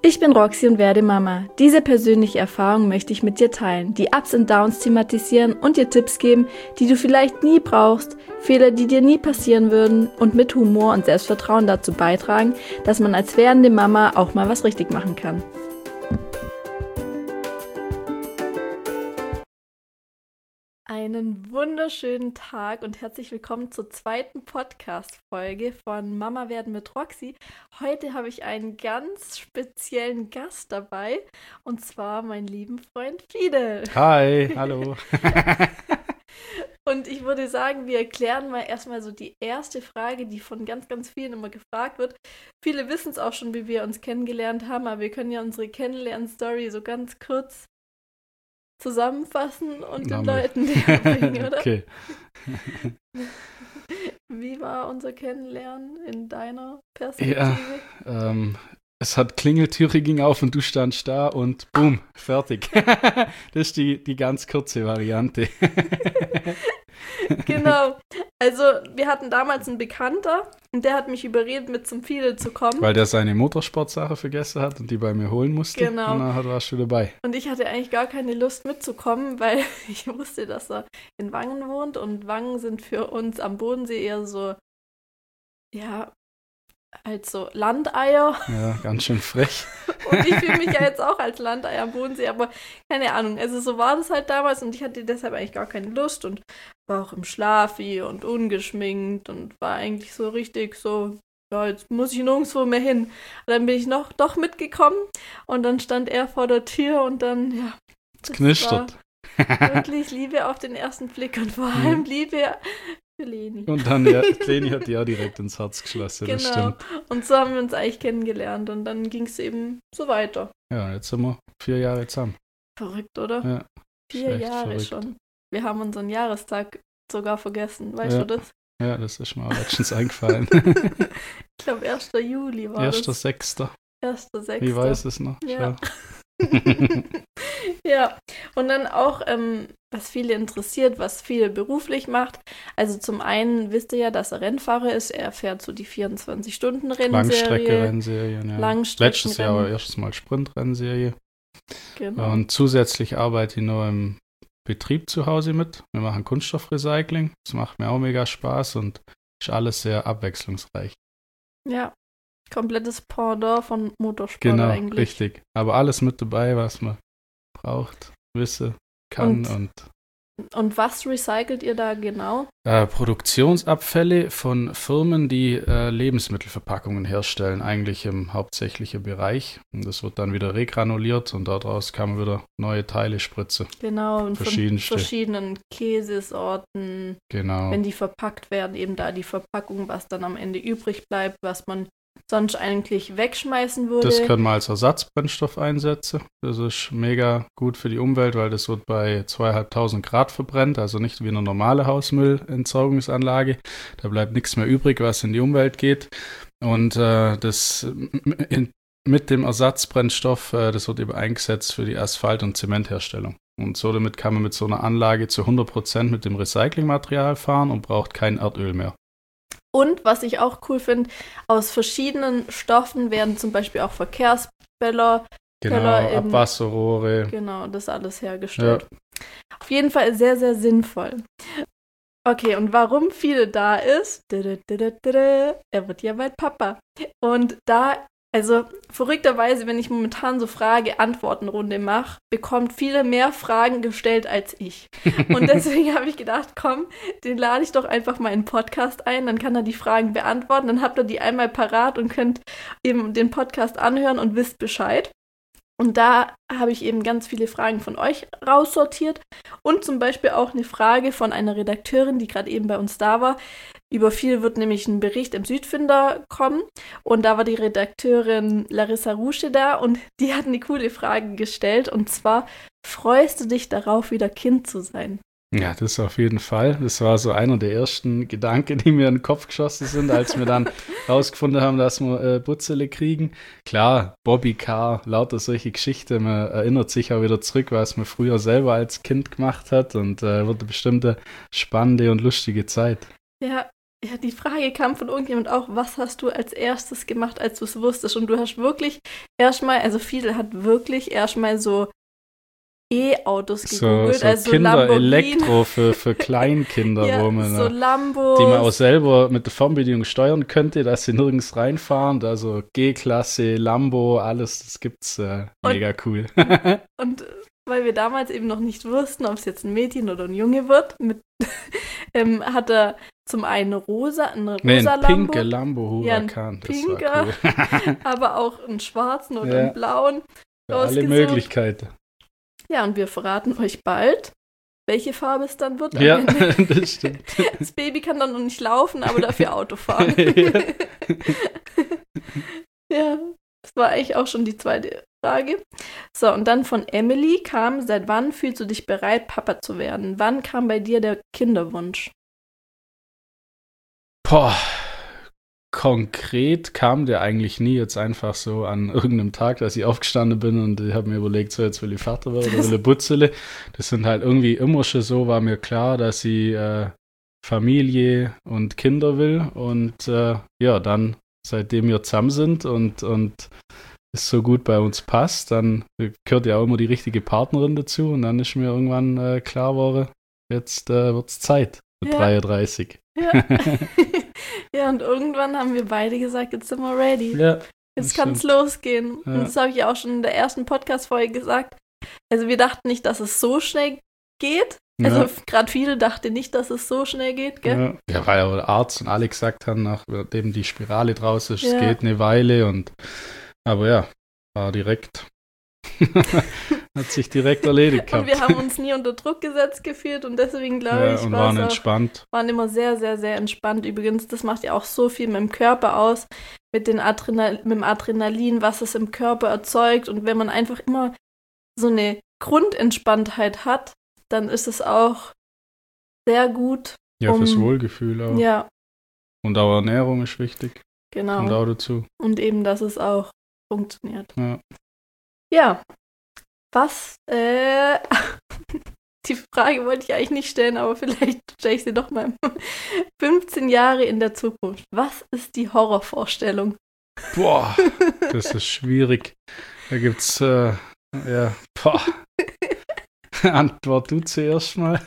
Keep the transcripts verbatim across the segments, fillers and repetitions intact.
Ich bin Roxy und werde Mama. Diese persönliche Erfahrung möchte ich mit dir teilen, die Ups und Downs thematisieren und dir Tipps geben, die du vielleicht nie brauchst, Fehler, die dir nie passieren würden und mit Humor und Selbstvertrauen dazu beitragen, dass man als werdende Mama auch mal was richtig machen kann. Einen wunderschönen Tag und herzlich willkommen zur zweiten Podcast-Folge von Mama werden mit Roxy. Heute habe ich einen ganz speziellen Gast dabei und zwar meinen lieben Freund Fidel. Hi, hallo. Und ich würde sagen, wir erklären mal erstmal so die erste Frage, die von ganz, ganz vielen immer gefragt wird. Viele wissen es auch schon, wie wir uns kennengelernt haben, aber wir können ja unsere Kennenlern-Story so ganz kurz zusammenfassen und den Leuten näher bringen, oder? Okay. Wie war unser Kennenlernen in deiner Perspektive? Ja, ähm, es hat Klingeltüre ging auf und du standst da und boom, fertig. Das ist die, die ganz kurze Variante. Genau. Also wir hatten damals einen Bekannter und der hat mich überredet, mit zum Fidel zu kommen. Weil der seine Motorsportsache vergessen hat und die bei mir holen musste. Genau. Und dann warst du dabei. Und ich hatte eigentlich gar keine Lust mitzukommen, weil ich wusste, dass er in Wangen wohnt und Wangen sind für uns am Bodensee eher so, ja, halt so Landeier. Ja, ganz schön frech. Und ich fühle mich ja jetzt auch als Landeier am Bodensee, aber keine Ahnung. Also so war das halt damals und ich hatte deshalb eigentlich gar keine Lust und war auch im Schlafi und ungeschminkt und war eigentlich so richtig so, ja, jetzt muss ich nirgendwo mehr hin. Und dann bin ich noch doch mitgekommen und dann stand er vor der Tür und dann, ja. Es knistert. Wirklich Liebe auf den ersten Blick und vor allem Liebe für Leni. Und dann, ja, Leni hat die auch direkt ins Herz geschlossen, genau. Das stimmt. Und so haben wir uns eigentlich kennengelernt und dann ging es eben so weiter. Ja, jetzt sind wir vier Jahre zusammen. Verrückt, oder? Ja. Vier Jahre verrückt. schon. Wir haben unseren Jahrestag sogar vergessen, weißt ja. du das? Ja, das ist mir auch letztens eingefallen. Ich glaube, erster Juli war Erster das. Sechster. Erster Sechster. Ich weiß es noch. Ja. Ja, und dann auch, ähm, was viele interessiert, was viel beruflich macht. Also zum einen wisst ihr ja, dass er Rennfahrer ist. Er fährt so die vierundzwanzig-Stunden-Rennserie. Langstrecke-Rennserien, ja. Langstrecken- Letztes Jahr war erstes Mal Sprint-Rennserie. Genau. Und zusätzlich arbeite ich noch im Betrieb zu Hause mit. Wir machen Kunststoffrecycling. Das macht mir auch mega Spaß und ist alles sehr abwechslungsreich. Ja, komplettes Pendant von Motorsport Genau, eigentlich. richtig. Aber alles mit dabei, was man braucht, wisse, kann Und- und Und was recycelt ihr da genau? Äh, Produktionsabfälle von Firmen, die äh, Lebensmittelverpackungen herstellen, eigentlich im hauptsächlichen Bereich. Und das wird dann wieder regranuliert und daraus kann man wieder neue Teile spritzen. Genau, und von Verschiedenste. verschiedenen Käsesorten, Genau. wenn die verpackt werden, eben da die Verpackung, was dann am Ende übrig bleibt, was man sonst eigentlich wegschmeißen würde. Das können wir als Ersatzbrennstoff einsetzen. Das ist mega gut für die Umwelt, weil das wird bei zweitausendfünfhundert Grad verbrennt, also nicht wie eine normale Hausmüllentsorgungsanlage. Da bleibt nichts mehr übrig, was in die Umwelt geht. Und äh, das in, mit dem Ersatzbrennstoff, äh, das wird eben eingesetzt für die Asphalt- und Zementherstellung. Und so damit kann man mit so einer Anlage zu hundert Prozent mit dem Recyclingmaterial fahren und braucht kein Erdöl mehr. Und was ich auch cool finde, aus verschiedenen Stoffen werden zum Beispiel auch Verkehrsbälle, Genau, Bälle im- Abwasserrohre. genau, das alles hergestellt. Auf jeden Fall sehr, sehr sinnvoll. Okay, und warum viele da ist, er wird ja bald Papa. Und da, also verrückterweise, wenn ich momentan so Frage-Antworten-Runde mache, bekommt viele mehr Fragen gestellt als ich. Und deswegen habe ich gedacht, komm, den lade ich doch einfach mal in den Podcast ein, dann kann er die Fragen beantworten, dann habt ihr die einmal parat und könnt eben den Podcast anhören und wisst Bescheid. Und da habe ich eben ganz viele Fragen von euch raussortiert und zum Beispiel auch eine Frage von einer Redakteurin, die gerade eben bei uns da war. Über viel wird nämlich ein Bericht im Südfinder kommen und da war die Redakteurin Larissa Rusche da und die hat eine coole Frage gestellt und zwar, freust du dich darauf, wieder Kind zu sein? Ja, das auf jeden Fall. Das war so einer der ersten Gedanken, die mir in den Kopf geschossen sind, als wir dann rausgefunden haben, dass wir äh, Butzele kriegen. Klar, Bobby Car, lauter solche Geschichten. Man erinnert sich auch wieder zurück, was man früher selber als Kind gemacht hat und äh, wird bestimmt eine spannende und lustige Zeit. Ja, ja, die Frage kam von irgendjemand auch, was hast du als erstes gemacht, als du es wusstest? Und du hast wirklich erstmal, also viele hat wirklich erstmal so E-Autos gegoogelt, so, so also Kinder-Elektro für, für Kleinkinder, ja, wo man, so Lambos, die man auch selber mit der Fernbedienung steuern könnte, dass sie nirgends reinfahren. Also G-Klasse, Lambo, alles, das gibt's. Äh, mega und, cool. Und weil wir damals eben noch nicht wussten, ob es jetzt ein Mädchen oder ein Junge wird, mit, ähm, hat er zum einen rosa, eine rosa nee, ein Lambo. pinke Lambo Huracan, ja, das pinker, war cool. aber auch einen schwarzen oder ja. einen blauen. Ja, alle Möglichkeiten. Ja, und wir verraten euch bald, welche Farbe es dann wird. Ja, das stimmt. Das Baby kann dann noch nicht laufen, aber dafür Auto fahren. ja. Ja, das war eigentlich auch schon die zweite Frage. So, und dann von Emily kam, seit wann fühlst du dich bereit, Papa zu werden? Wann kam bei dir der Kinderwunsch? Boah, konkret kam der eigentlich nie jetzt einfach so an irgendeinem Tag, dass ich aufgestanden bin und ich habe mir überlegt, so jetzt will ich Vater werden oder will ich Butzele. Das sind halt irgendwie immer schon so, war mir klar, dass ich äh, Familie und Kinder will und äh, ja, dann seitdem wir zusammen sind und, und es so gut bei uns passt, dann gehört ja auch immer die richtige Partnerin dazu und dann ist mir irgendwann äh, klar geworden, jetzt äh, wird es Zeit mit ja. dreiunddreißig. Ja. Ja, und irgendwann haben wir beide gesagt, jetzt sind wir ready. Ja, jetzt kann es losgehen. Ja. Und das habe ich auch schon in der ersten Podcast-Folge gesagt. Also wir dachten nicht, dass es so schnell geht. Also ja. gerade viele dachten nicht, dass es so schnell geht, gell? Ja, ja weil ja der Arzt und alle gesagt haben, nachdem die Spirale draus ist, ja. es geht eine Weile. Und aber ja, war direkt... Hat sich direkt erledigt gehabt. Und wir haben uns nie unter Druck gesetzt gefühlt und deswegen glaube ja, ich, und waren entspannt. Auch, waren immer sehr, sehr, sehr entspannt. Übrigens, das macht ja auch so viel mit dem Körper aus, mit, den Adrenal- mit dem Adrenalin, was es im Körper erzeugt. Und wenn man einfach immer so eine Grundentspanntheit hat, dann ist es auch sehr gut. Ja, um, fürs Wohlgefühl auch. Ja. Und auch Ernährung ist wichtig. Genau. Und auch dazu. Und eben, dass es auch funktioniert. Ja. Ja, was, äh, die Frage wollte ich eigentlich nicht stellen, aber vielleicht stelle ich sie doch mal. fünfzehn Jahre in der Zukunft. Was ist die Horrorvorstellung? Boah, das ist schwierig. Da gibt's, äh, ja, boah. Antwort du zuerst mal.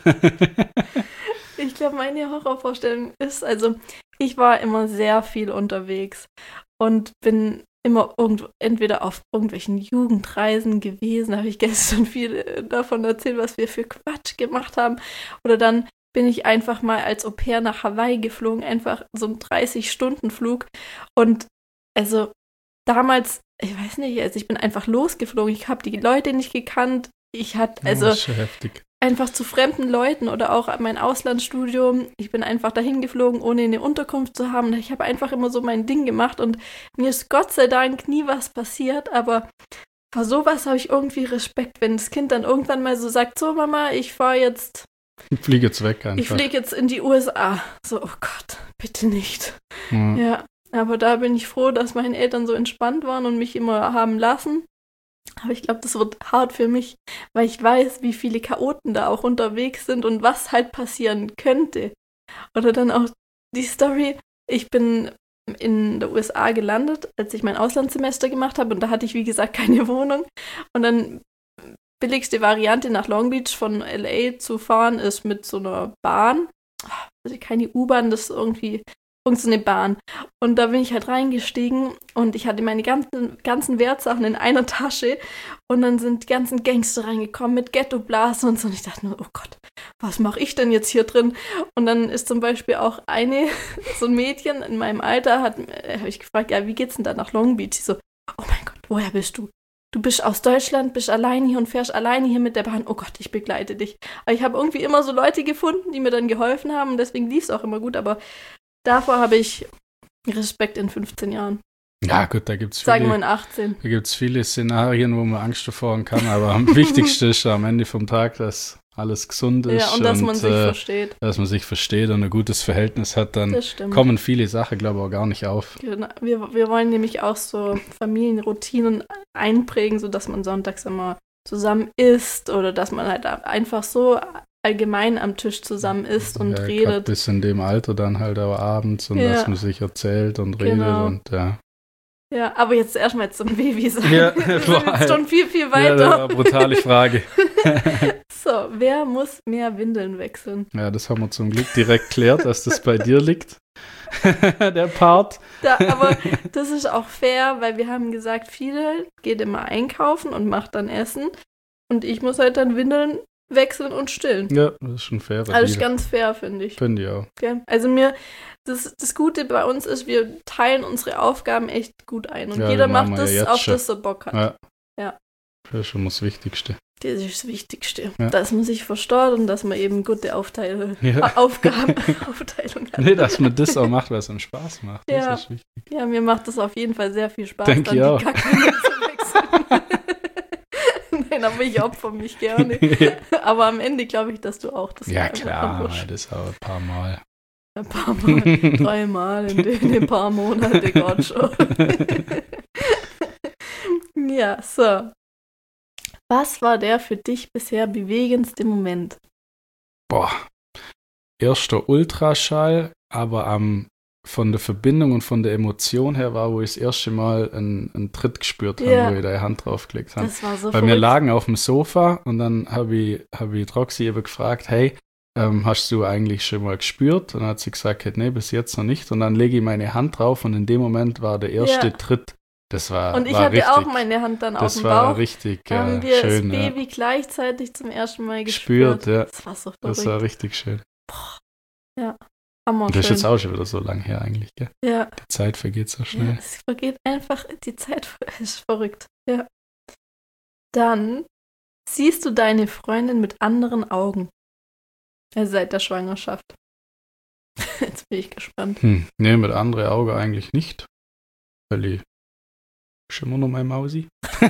Ich glaube, meine Horrorvorstellung ist, also ich war immer sehr viel unterwegs und bin immer irgendwo, entweder auf irgendwelchen Jugendreisen gewesen, habe ich gestern viel davon erzählt, was wir für Quatsch gemacht haben. Oder dann bin ich einfach mal als Au-pair nach Hawaii geflogen, einfach so ein dreißig-Stunden-Flug. Und also damals, ich weiß nicht, also ich bin einfach losgeflogen. Ich habe die Leute nicht gekannt. Ich hatte, also oh, das ist schon heftig. Einfach zu fremden Leuten oder auch mein Auslandsstudium. Ich bin einfach dahin geflogen, ohne eine Unterkunft zu haben. Ich habe einfach immer so mein Ding gemacht und mir ist Gott sei Dank nie was passiert, aber vor sowas habe ich irgendwie Respekt, wenn das Kind dann irgendwann mal so sagt, so Mama, ich fahre jetzt... Ich fliege jetzt weg einfach. Ich fliege jetzt in die U S A. So, oh Gott, bitte nicht. Ja. Ja, aber da bin ich froh, dass meine Eltern so entspannt waren und mich immer haben lassen. Aber ich glaube, das wird hart für mich, weil ich weiß, wie viele Chaoten da auch unterwegs sind und was halt passieren könnte. Oder dann auch die Story, ich bin in der U S A gelandet, als ich mein Auslandssemester gemacht habe und da hatte ich, wie gesagt, keine Wohnung. Und dann billigste Variante nach Long Beach von L A zu fahren ist mit so einer Bahn. Also keine U-Bahn, das ist irgendwie... so eine Bahn. Und da bin ich halt reingestiegen und ich hatte meine ganzen, ganzen Wertsachen in einer Tasche und dann sind die ganzen Gangster reingekommen mit Ghettoblasen und so und ich dachte nur, oh Gott, was mache ich denn jetzt hier drin? Und dann ist zum Beispiel auch eine, so ein Mädchen in meinem Alter, hat, äh, habe ich gefragt, ja, wie geht's denn da nach Long Beach? Sie so, oh mein Gott, woher bist du? Du bist aus Deutschland, bist alleine hier und fährst alleine hier mit der Bahn. Oh Gott, ich begleite dich. Aber ich habe irgendwie immer so Leute gefunden, die mir dann geholfen haben und deswegen lief es auch immer gut, aber davor habe ich Respekt in fünfzehn Jahren. Ja, gut, da gibt es viele, sagen wir in achtzehn. Da gibt es viele Szenarien, wo man Angst davor haben kann, aber am wichtigsten ist am Ende vom Tag, dass alles gesund ist. Ja, und dass und, man sich äh, versteht. Dass man sich versteht und ein gutes Verhältnis hat, dann kommen viele Sachen, glaube ich, auch gar nicht auf. Genau. Wir, wir wollen nämlich auch so Familienroutinen einprägen, sodass man sonntags immer zusammen isst oder dass man halt einfach so allgemein am Tisch zusammen isst und ja, redet. Bis in dem Alter dann halt aber abends und ja. dass man sich erzählt und redet genau. und ja. Ja, aber jetzt erstmal zum Baby sein. Ja, wir sind jetzt schon viel, viel weiter. Ja, das war eine brutale Frage. So, wer muss mehr Windeln wechseln? Ja, das haben wir zum Glück direkt geklärt, dass das bei dir liegt. Der Part. Da, aber das ist auch fair, weil wir haben gesagt, viele geht immer einkaufen und macht dann Essen und ich muss halt dann Windeln wechseln und stillen. Ja, das ist schon fair. Also ist ganz fair, finde ich. Finde ich auch. Ja, also mir, das, das Gute bei uns ist, wir teilen unsere Aufgaben echt gut ein und ja, jeder macht das, ja auf schon. das er Bock hat. Ja. ja. Das ist schon das Wichtigste. Das ist das Wichtigste. Ja. Dass man sich versteht und dass man eben gute Aufteil ja. Aufgaben, Aufteilung hat. Nee, dass man das auch macht, was einem Spaß macht. Das ja. ist wichtig. Ja, mir macht das auf jeden Fall sehr viel Spaß, Denk dann ich die auch. Kackwindeln zu wechseln. Nein, aber ich opfer mich gerne. Aber am Ende glaube ich, dass du auch das Ja, klar, das auch ein paar Mal. Ein paar Mal, dreimal in den, in den paar Monaten, Gott schon. Ja, so. Was war der für dich bisher bewegendste Moment? Boah, erster Ultraschall, aber am, von der Verbindung und von der Emotion her war, wo ich das erste Mal einen, einen Tritt gespürt habe, ja. wo ich da die Hand draufgelegt habe. Das war so Weil verrückt. wir lagen auf dem Sofa und dann habe ich, hab ich Roxy eben gefragt, hey, ähm, hast du eigentlich schon mal gespürt? Und dann hat sie gesagt, nee, bis jetzt noch nicht. Und dann lege ich meine Hand drauf und in dem Moment war der erste ja. Tritt. Das war Und ich war hatte richtig, auch meine Hand dann auf dem Bauch. Das war richtig da ja, haben wir schön. das Baby ja. gleichzeitig zum ersten Mal gespürt. Gespürt, ja. Das war so verrückt. Das war richtig schön. Boah. Ja, hammer Und das ist schön. jetzt auch schon wieder so lang her eigentlich, gell? Ja. Die Zeit vergeht so schnell. Ja, es vergeht einfach, die Zeit ist verrückt. Ja. Dann siehst du deine Freundin mit anderen Augen. Also seit der Schwangerschaft. Jetzt bin ich gespannt. Hm, nee, mit anderen Augen eigentlich nicht. Weil ich ist immer noch mein Mausi.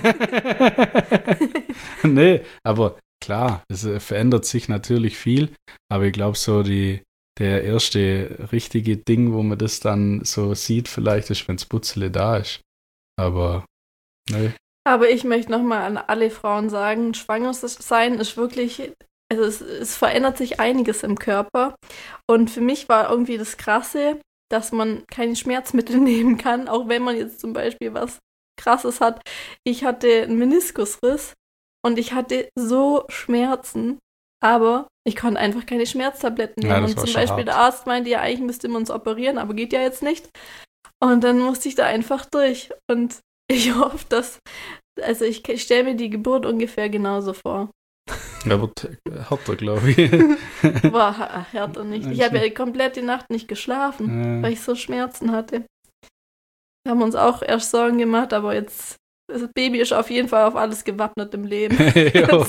Nee, aber klar, es äh, verändert sich natürlich viel. Aber ich glaube, so die, der erste richtige Ding, wo man das dann so sieht, vielleicht ist, wenn das Putzele da ist. Aber, nee. Aber ich möchte nochmal an alle Frauen sagen, schwanger sein ist wirklich, also es, es verändert sich einiges im Körper. Und für mich war irgendwie das Krasse, dass man keine Schmerzmittel nehmen kann, auch wenn man jetzt zum Beispiel was Krasses hat. Ich hatte einen Meniskusriss und ich hatte so Schmerzen, aber ich konnte einfach keine Schmerztabletten nehmen. Ja, das und war zum schon Beispiel hart. der Arzt meinte, ja, eigentlich müsste man uns operieren, aber geht ja jetzt nicht. Und dann musste ich da einfach durch. Und ich hoffe, dass, also ich, ich stelle mir die Geburt ungefähr genauso vor. Er wird härter, glaube ich. War härter nicht. Ich habe ja komplett die Nacht nicht geschlafen, Ja. weil ich so Schmerzen hatte. Wir haben uns auch erst Sorgen gemacht, aber jetzt, das Baby ist auf jeden Fall auf alles gewappnet im Leben. Jo.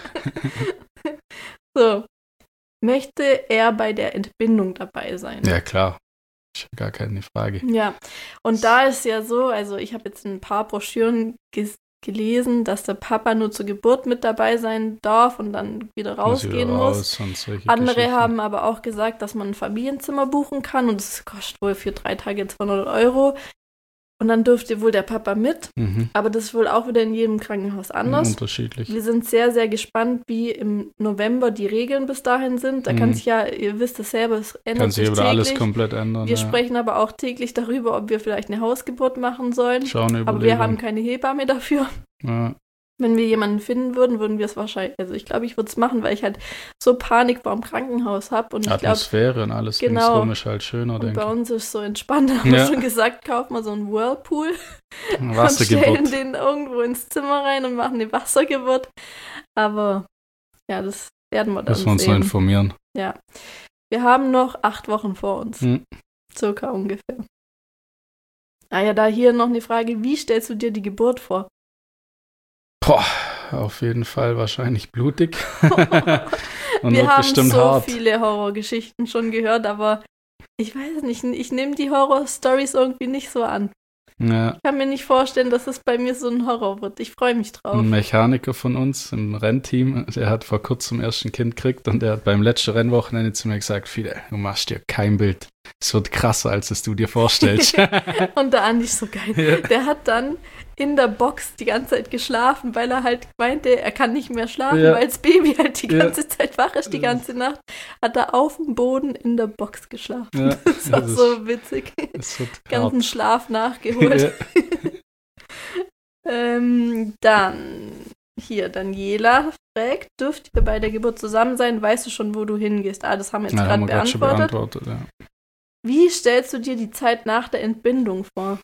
So. Möchte er bei der Entbindung dabei sein? Ja, klar. Ist ja gar keine Frage. Ja, und da ist ja so, also ich habe jetzt ein paar Broschüren ges- gelesen, dass der Papa nur zur Geburt mit dabei sein darf und dann wieder rausgehen wieder muss. raus und solche Andere Geschichten. haben aber auch gesagt, dass man ein Familienzimmer buchen kann und das kostet wohl für drei Tage zweihundert Euro. Und dann dürfte wohl der Papa mit, Mhm. aber das ist wohl auch wieder in jedem Krankenhaus anders. Unterschiedlich. Wir sind sehr, sehr gespannt, wie im November die Regeln bis dahin sind. Da Mhm. kann sich ja, ihr wisst es selber, es ändert Kann sich sich wieder alles täglich. komplett ändern. Wir ja. sprechen aber auch täglich darüber, ob wir vielleicht eine Hausgeburt machen sollen. Schauen, Aber wir haben keine Hebamme dafür. ja. Wenn wir jemanden finden würden, würden wir es wahrscheinlich, also ich glaube, ich würde es machen, weil ich halt so Panik vor dem Krankenhaus habe. Und ich glaube, Atmosphäre und alles genau. ringsrum ist halt schöner, und denke bei ich. uns ist es so entspannt, haben wir Ja. schon gesagt, kaufen wir so einen Whirlpool und stellen Wassergeburt. den irgendwo ins Zimmer rein und machen eine Wassergeburt. Aber ja, das werden wir dann Müssen wir uns noch sehen. informieren. Ja. Wir haben noch acht Wochen vor uns. Hm. Circa ungefähr. Ah ja, da hier noch eine Frage. Wie stellst du dir die Geburt vor? Boah, auf jeden Fall wahrscheinlich blutig. Und Wir wird haben bestimmt so hart. viele Horrorgeschichten schon gehört, aber ich weiß nicht, ich nehme die Horror-Stories irgendwie nicht so an. Ja. Ich kann mir nicht vorstellen, dass es bei mir so ein Horror wird. Ich freue mich drauf. Ein Mechaniker von uns im Rennteam, der hat vor kurzem erst ein Kind gekriegt und der hat beim letzten Rennwochenende zu mir gesagt, Fidel, du machst dir kein Bild. Es wird krasser, als es du dir vorstellst. Und der Andi ist so geil. Ja. Der hat dann in der Box die ganze Zeit geschlafen, weil er halt meinte, er kann nicht mehr schlafen, Ja. weil das Baby halt die ganze Ja. Zeit wach ist, die ganze Nacht. Hat er auf dem Boden in der Box geschlafen. Ja. Das war Das ist- so witzig. Das wird Ganzen hart. Schlaf nachgeholt. Ja. ähm, dann hier, Daniela fragt, dürft ihr bei der Geburt zusammen sein? Weißt du schon, wo du hingehst? Ah, das haben wir jetzt Na, haben gerade wir gerade schon beantwortet. beantwortet. Ja. Wie stellst du dir die Zeit nach der Entbindung vor?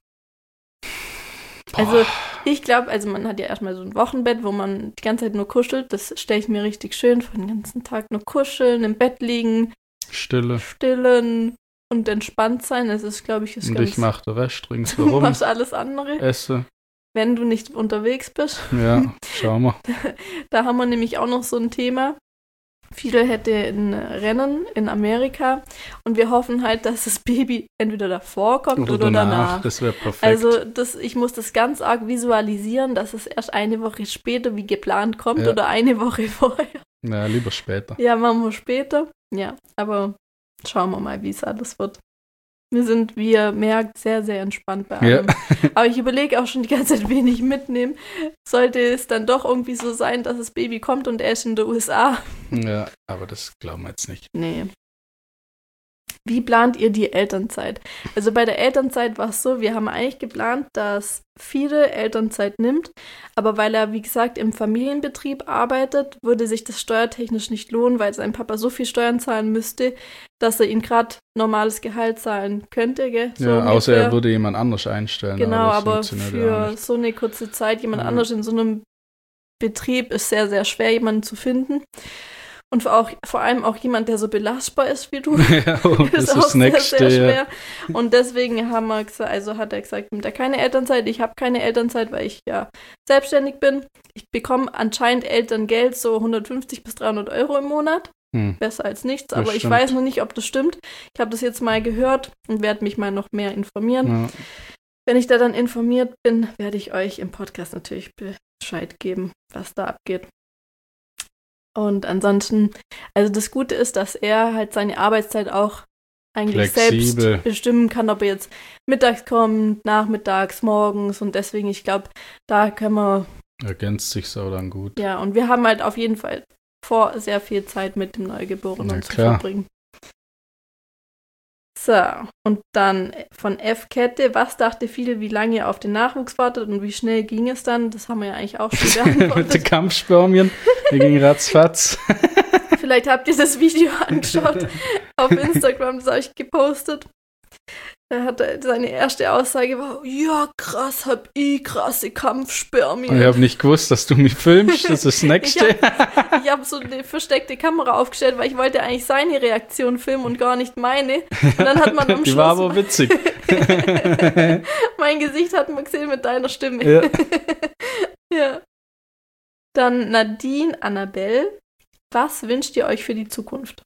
Also, ich glaube, also man hat ja erstmal so ein Wochenbett, wo man die ganze Zeit nur kuschelt. Das stelle ich mir richtig schön vor, den ganzen Tag nur kuscheln, im Bett liegen, Stille. stillen und entspannt sein. Das ist, glaube ich, ist Und ganz... ich mache den Rest Du ringsherum. machst alles andere, Esse. wenn du nicht unterwegs bist. Ja, schauen wir. Da haben wir nämlich auch noch so ein Thema. Fidel hätte ein Rennen in Amerika und wir hoffen halt, dass das Baby entweder davor kommt oder, Oder danach. danach. Das wäre perfekt. Also das, ich muss das ganz arg visualisieren, dass es erst eine Woche später wie geplant kommt Ja. oder eine Woche vorher. Ja, lieber später. Ja, machen wir später. Ja, aber schauen wir mal, wie es alles wird. Wir sind, wie ihr merkt, sehr, sehr entspannt bei allem. Ja. Aber ich überlege auch schon die ganze Zeit, wen ich mitnehme. Sollte es dann doch irgendwie so sein, dass das Baby kommt und er ist in den U S A. Ja, aber das glauben wir jetzt nicht. Nee. Wie plant ihr die Elternzeit? Also bei der Elternzeit war es so, wir haben eigentlich geplant, dass Fidel Elternzeit nimmt, aber weil er, wie gesagt, im Familienbetrieb arbeitet, würde sich das steuertechnisch nicht lohnen, weil sein Papa so viel Steuern zahlen müsste, dass er ihm gerade normales Gehalt zahlen könnte, gell? So Ja, außer ungefähr. er würde jemand anders einstellen. Genau, das aber funktioniert ja auch für nicht. so eine kurze Zeit jemand Ja. anders in so einem Betrieb ist sehr, sehr schwer, jemanden zu finden. Und vor, auch, vor allem auch jemand, der so belastbar ist wie du, Ja, oh, das ist ist auch das Nächste. sehr, sehr Ja. schwer. Und deswegen haben wir gesagt, also hat er gesagt, nimmt er keine Elternzeit. Ich habe keine Elternzeit, weil ich ja selbstständig bin. Ich bekomme anscheinend Elterngeld, so hundertfünfzig bis dreihundert Euro im Monat. Hm. Besser als nichts, Das aber ich stimmt. weiß noch nicht, ob das stimmt. Ich habe das jetzt mal gehört und werde mich mal noch mehr informieren. Ja. Wenn ich da dann informiert bin, werde ich euch im Podcast natürlich Bescheid geben, was da abgeht. Und ansonsten, also das Gute ist, dass er halt seine Arbeitszeit auch eigentlich Flexibel. selbst bestimmen kann, ob er jetzt mittags kommt, nachmittags, morgens und deswegen, ich glaube, da können wir, Ergänzt sich so dann gut. ja, und wir haben halt auf jeden Fall vor, sehr viel Zeit mit dem Neugeborenen Ja, zu klar. verbringen. So, und dann von F-Kette, was dachte viele, wie lange ihr auf den Nachwuchs wartet und wie schnell ging es dann? Das haben wir ja eigentlich auch schon Mit den beantwortet. Kampfspermien. Der ging ratzfatz. Vielleicht habt ihr das Video angeschaut auf Instagram, das habe ich gepostet. Da hat er, seine erste Aussage war, ja krass, hab ich krasse Kampfspermien. Ich habe nicht gewusst, dass du mich filmst. Das ist das Nächste. Ich habe hab so eine versteckte Kamera aufgestellt, weil ich wollte eigentlich seine Reaktion filmen und gar nicht meine. Und dann hat man am Die Schluss war aber witzig. mein Gesicht hat man gesehen mit deiner Stimme. Ja. Ja. Dann Nadine Annabelle. Was wünscht ihr euch für die Zukunft?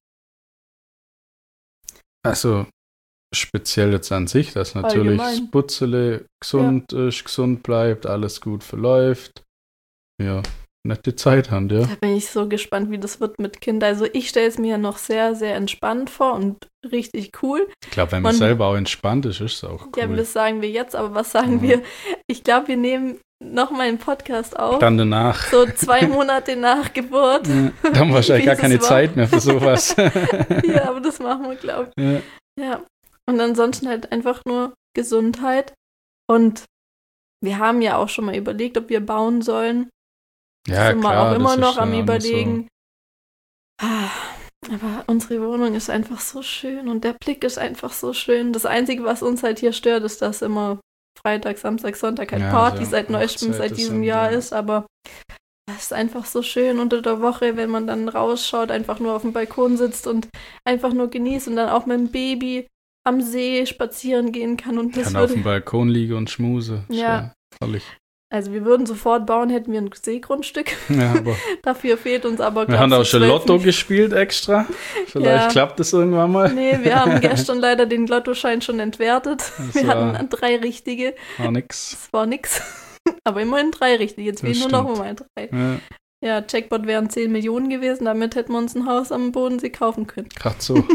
Also speziell jetzt an sich, dass natürlich Allgemein. das Butzele gesund ist, gesund bleibt, alles gut verläuft. Ja, nette Zeit haben, ja. Da bin ich so gespannt, wie das wird mit Kindern. Also ich stelle es mir noch sehr, sehr entspannt vor und richtig cool. Ich glaube, wenn man, Man- selber auch entspannt ist, ist es auch Ja, cool. das sagen wir jetzt, aber was sagen Ja. wir? Ich glaube, wir nehmen nochmal einen Podcast auf. Dann danach. So zwei Monate nach Geburt. Ja, da haben wir wahrscheinlich Wie gar es keine war. Zeit mehr für sowas. Ja, aber das machen wir, glaube ich. Ja. Ja. Und ansonsten halt einfach nur Gesundheit. Und wir haben ja auch schon mal überlegt, ob wir bauen sollen. Ja, Sind wir klar. auch immer das noch ist am ja Überlegen. Ah, aber unsere Wohnung ist einfach so schön und der Blick ist einfach so schön. Das Einzige, was uns halt hier stört, ist, dass immer Freitag, Samstag, Sonntag halt Ja, Party so seit neuestem, Hochzeiten seit diesem sind, Jahr ja. ist. Aber das ist einfach so schön unter der Woche, wenn man dann rausschaut, einfach nur auf dem Balkon sitzt und einfach nur genießt und dann auch mit dem Baby am See spazieren gehen kann. Und so. das Kann auf würde, dem Balkon liegen und schmuse. Ist Ja. Herrlich. also wir würden sofort bauen, hätten wir ein Seegrundstück. Ja, aber Dafür fehlt uns aber wir glaub, haben so auch schon zwölf Lotto gespielt extra. Vielleicht Ja. klappt es irgendwann mal. Nee, wir haben gestern leider den Lottoschein schon entwertet. Das Wir war- hatten drei richtige. War nix. Das war nix. Aber immerhin drei richtige. Jetzt Das fehlen nur noch stimmt. mal drei. Ja, Ja, Jackpot wären zehn Millionen gewesen. Damit hätten wir uns ein Haus am Bodensee kaufen können. gerade so.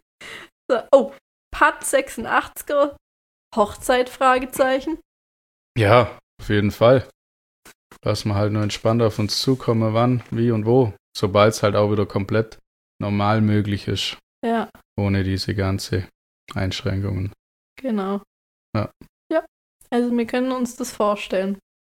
So, oh, Pat sechsundachtziger, Hochzeit, Fragezeichen. Ja, auf jeden Fall. Lass mal halt nur entspannt auf uns zukommen, wann, wie und wo. Sobald es halt auch wieder komplett normal möglich ist. Ja. Ohne diese ganze Einschränkungen. Genau. Ja. Ja, also wir können uns das vorstellen.